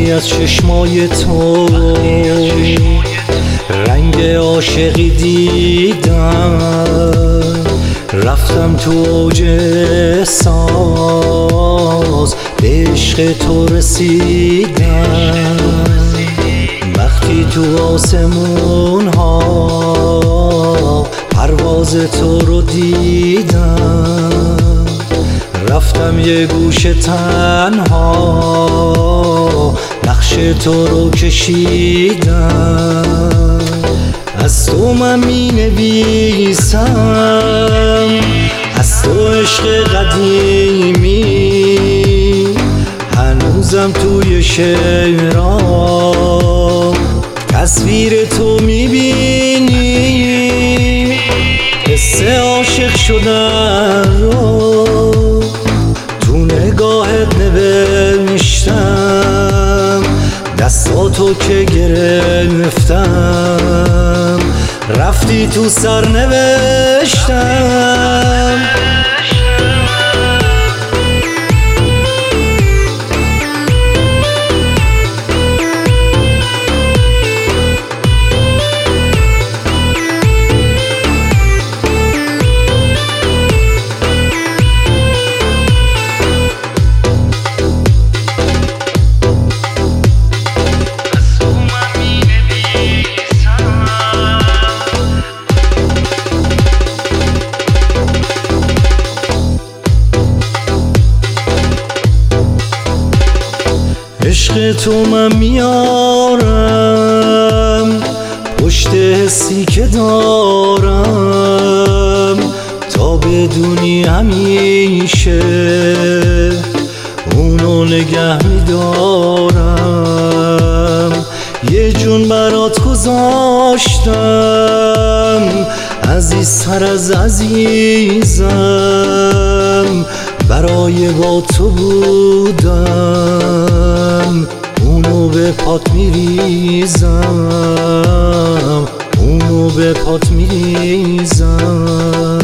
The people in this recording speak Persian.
وقتی از چشمای تو رنگ عاشقی دیدم، رفتم تو اوج احساس، به عشق تو رسیدم. وقتی تو آسمون ها پرواز تو رو دیدم، رفتم یه گوشه تنها نقش تو رو کشیدم. از تو من می نویسم، از تو عشق قدیمی، هنوزم توی شعرام تصویر تو می بینی. قصه عاشق شدن رو تو نگاهت نوشتم، دستاتو که گرفتم رفتی تو سرنوشتم. عشق تو من میارم پشت حسی که دارم، تا بدونی همیشه اونو نگه میدارم. یه جون برات گذاشتم عزیزتر از عزیزم، برای با تو بودم اونو به پات میریزم، اونو به پات میریزم.